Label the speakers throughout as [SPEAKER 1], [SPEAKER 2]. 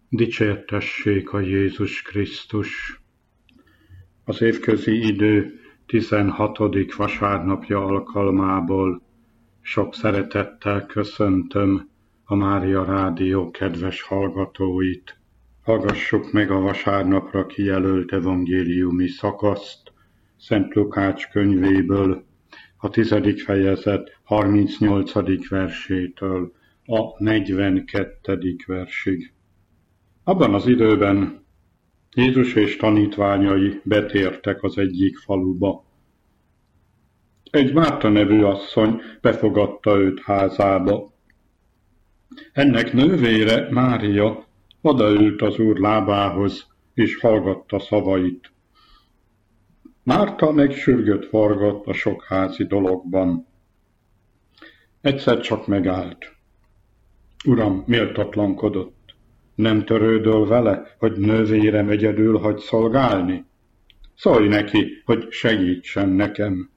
[SPEAKER 1] Dicsértessék a Jézus Krisztus! Az évközi idő 16. vasárnapja alkalmából sok szeretettel köszöntöm a Mária Rádió kedves hallgatóit. Hallgassuk meg a vasárnapra kijelölt evangéliumi szakaszt Szent Lukács könyvéből, a 10. fejezet 38. versétől a 42. versig. Abban az időben Jézus és tanítványai betértek az egyik faluba. Egy Márta nevű asszony befogadta őt házába. Ennek nővére, Mária, odaült az Úr lábához, és hallgatta szavait. Márta meg sürgött forgott a sok házi dologban. Egyszer csak megállt. Uram, méltatlankodott. Nem törődöl vele, hogy nővérem egyedül hagy szolgálni? Szólj neki, hogy segítsen nekem.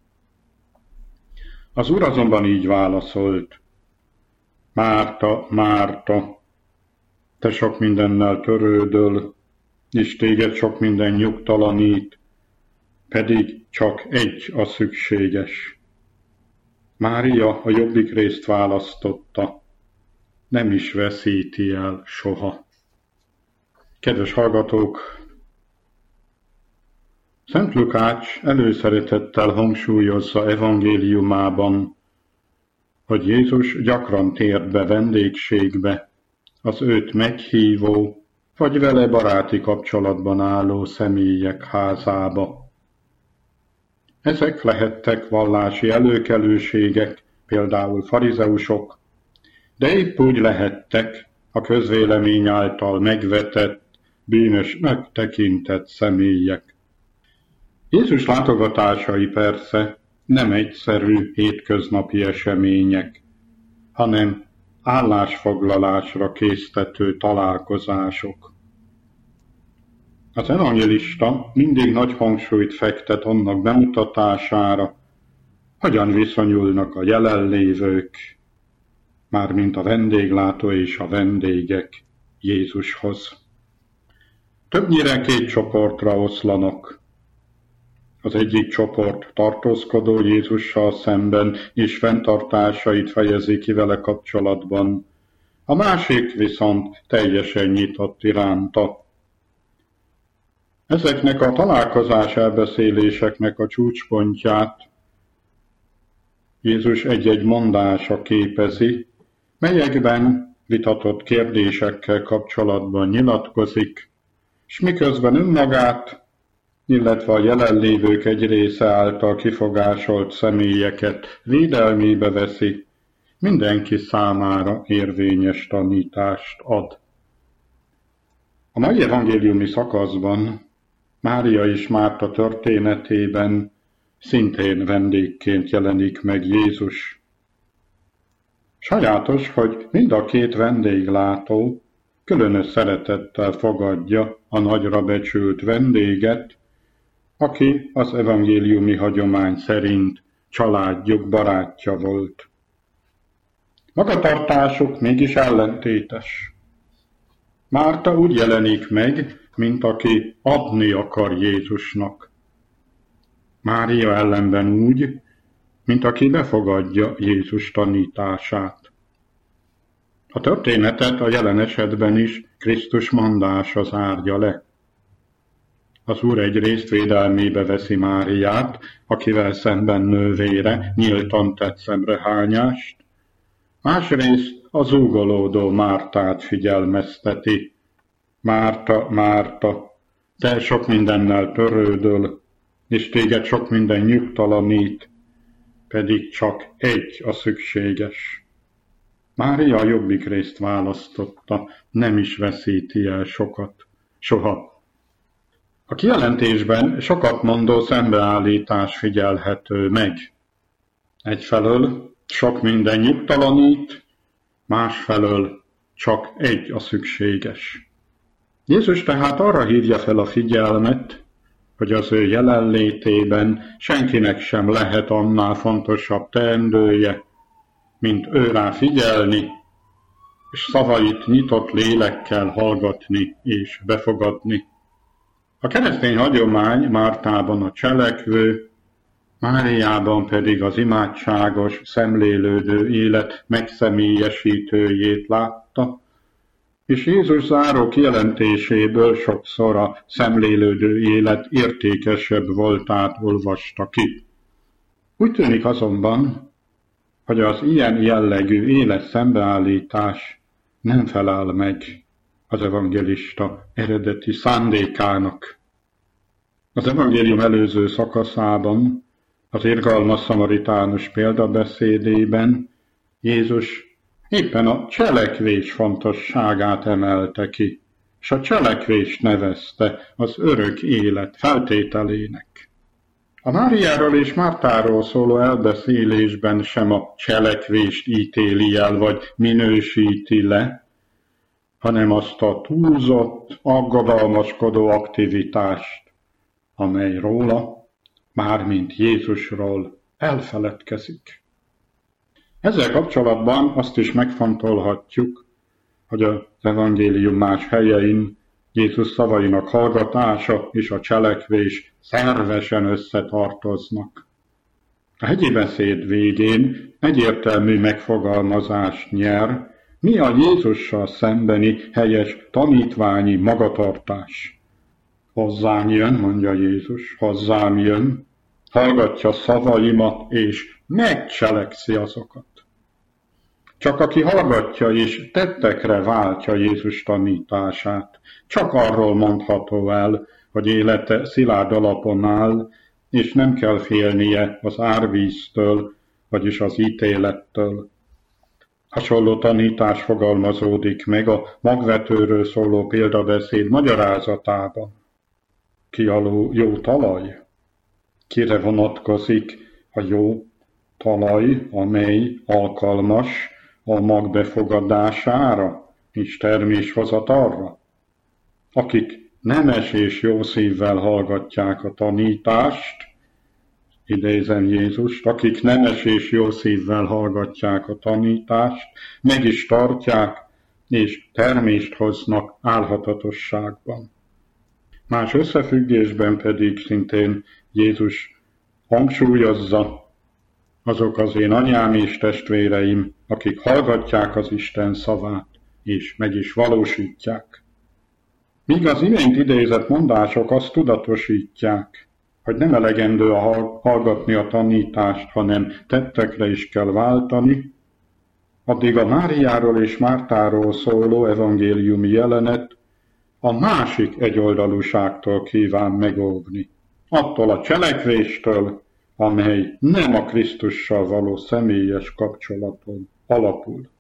[SPEAKER 1] Az Úr azonban így válaszolt. Márta, Márta, te sok mindennel törődöl, és téged sok minden nyugtalanít, pedig csak egy a szükséges. Mária a jobbik részt választotta, nem is veszíti el soha. Kedves hallgatók! Szent Lukács előszeretettel hangsúlyozza evangéliumában, hogy Jézus gyakran tért be vendégségbe, az őt meghívó, vagy vele baráti kapcsolatban álló személyek házába. Ezek lehettek vallási előkelőségek, például farizeusok, de épp úgy lehettek a közvélemény által megvetett, bűnösnek tekintett személyek. Jézus látogatásai persze nem egyszerű hétköznapi események, hanem állásfoglalásra késztető találkozások. Az evangelista mindig nagy hangsúlyt fektet annak bemutatására, hogyan viszonyulnak a jelenlévők, mármint a vendéglátó és a vendégek Jézushoz. Többnyire két csoportra oszlanak. Az egyik csoport tartózkodó Jézussal szemben és fenntartásait fejezi ki vele kapcsolatban, a másik viszont teljesen nyitott iránta. Ezeknek a találkozás elbeszéléseknek a csúcspontját Jézus egy-egy mondása képezi, melyekben vitatott kérdésekkel kapcsolatban nyilatkozik, s miközben önmagát, illetve a jelenlévők egy része által kifogásolt személyeket védelmébe veszi, mindenki számára érvényes tanítást ad. A mai evangéliumi szakaszban Mária és Márta történetében szintén vendégként jelenik meg Jézus. Sajátos, hogy mind a két vendéglátó különös szeretettel fogadja a nagyra becsült vendéget, aki az evangéliumi hagyomány szerint családjuk barátja volt. Magatartásuk mégis ellentétes. Márta úgy jelenik meg, mint aki adni akar Jézusnak. Mária ellenben úgy, mint aki befogadja Jézus tanítását. A történetet a jelen esetben is Krisztus mondása zárja le. Az Úr egyrészt védelmébe veszi Máriát, akivel szemben nővére nyíltan tett szemrehányást, másrészt a zúgolódó Mártát figyelmezteti. Márta, Márta, te sok mindennel törődöl, és téged sok minden nyugtalanít, pedig csak egy a szükséges. Mária a jobbik részt választotta, nem is veszíti el soha. A kijelentésben sokat mondó szembeállítás figyelhető meg. Egyfelől sok minden nyugtalanít, másfelől csak egy a szükséges. Jézus tehát arra hívja fel a figyelmet, hogy az ő jelenlétében senkinek sem lehet annál fontosabb teendője, mint őrá figyelni, és szavait nyitott lélekkel hallgatni és befogadni. A keresztény hagyomány Mártában a cselekvő, Máriában pedig az imádságos, szemlélődő élet megszemélyesítőjét látta, és Jézus záró kijelentéséből sokszor a szemlélődő élet értékesebb voltát olvasta ki. Úgy tűnik azonban, hogy az ilyen jellegű élet szembeállítás nem felel meg az evangelista eredeti szándékának. Az evangélium előző szakaszában, az irgalmas szamaritánus példabeszédében Jézus éppen a cselekvés fontosságát emelte ki, és a cselekvést nevezte az örök élet feltételének. A Máriáról és Mártáról szóló elbeszélésben sem a cselekvést ítéli el, vagy minősíti le, hanem azt a túlzott, aggodalmaskodó aktivitást, amely róla, mármint Jézusról elfeledkezik. Ezzel kapcsolatban azt is megfontolhatjuk, hogy az evangélium más helyein Jézus szavainak hallgatása és a cselekvés szervesen összetartoznak. A hegyi beszéd végén egyértelmű megfogalmazást nyer, mi a Jézussal szembeni helyes tanítványi magatartás. Hozzám jön, mondja Jézus, hozzám jön, hallgatja szavaimat és megcselekszi azokat. Csak aki hallgatja és tettekre váltja Jézus tanítását, csak arról mondható el, hogy élete szilárd alapon áll, és nem kell félnie az árvíztől, vagyis az ítélettől. Hasonló tanítás fogalmazódik meg a magvetőről szóló példabeszéd magyarázatában. Ki a jó talaj? Kire vonatkozik a jó talaj, amely alkalmas a mag befogadására és terméshozatalra? Akik nemes és jó szívvel hallgatják a tanítást, idézem Jézust, akik nemes és jó szívvel hallgatják a tanítást, meg is tartják, és termést hoznak álhatatosságban. Más összefüggésben pedig szintén Jézus hangsúlyozza, azok az én anyám és testvéreim, akik hallgatják az Isten szavát, és meg is valósítják. Míg az imént idézett mondások azt tudatosítják, hogy nem elegendő hallgatni a tanítást, hanem tettekre is kell váltani, addig a Máriáról és Mártáról szóló evangéliumi jelenet a másik egyoldalúságtól kíván megóvni. Attól a cselekvéstől, amely nem a Krisztussal való személyes kapcsolaton alapul.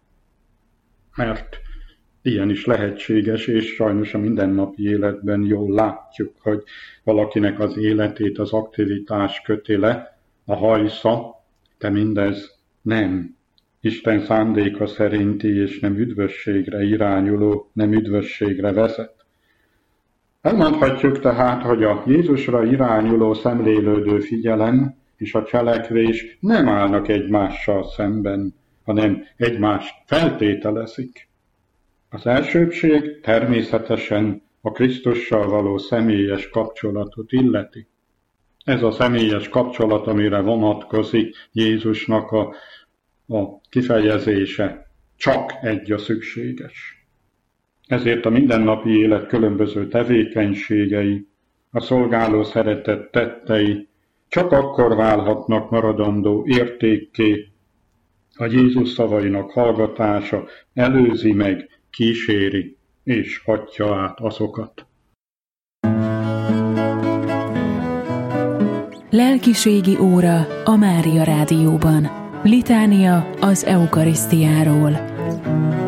[SPEAKER 1] Mert ilyen is lehetséges, és sajnos a mindennapi életben jól látjuk, hogy valakinek az életét az aktivitás köti le, a hajsza, de mindez nem Isten szándéka szerinti és nem üdvösségre irányuló, nem üdvösségre vezet. Elmondhatjuk tehát, hogy a Jézusra irányuló szemlélődő figyelem és a cselekvés nem állnak egymással szemben, hanem egymást feltételezik. Az elsőbbség természetesen a Krisztussal való személyes kapcsolatot illeti. Ez a személyes kapcsolat, amire vonatkozik Jézusnak a kifejezése, csak egy a szükséges. Ezért a mindennapi élet különböző tevékenységei, a szolgáló szeretet tettei csak akkor válhatnak maradandó értékké, ha Jézus szavainak hallgatása előzi meg, kíséri és hatja át azokat.
[SPEAKER 2] Lelkiségi óra a Mária Rádióban. Litánia az eukarisztiáról.